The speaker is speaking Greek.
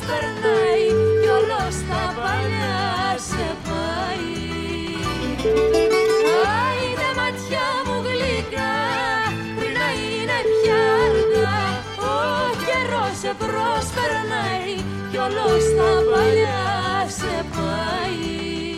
περνάει κι όλος τα παλιά σε πάει. Άιντε ματιά μου γλυκά, πριν να είναι πια αργά, ο καιρός σε προσπερνάει κι όλος τα παλιά σε πάει.